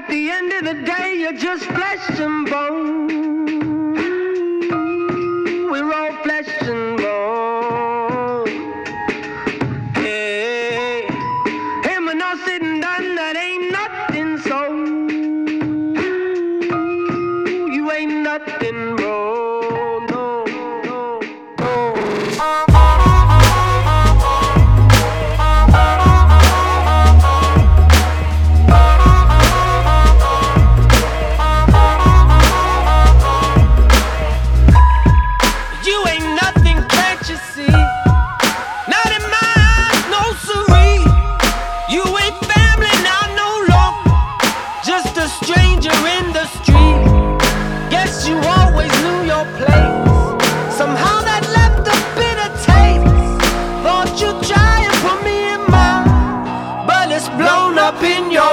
the end of the day, you're just flesh and bone. We're all flesh and bone. Hey, and when all said and done, that ain't nothing, so you ain't nothing, bro. No, no, no. Stranger in the street, guess you always knew your place. Somehow that left a bitter taste. Thought you'd try and put me in mind, but it's blown up in your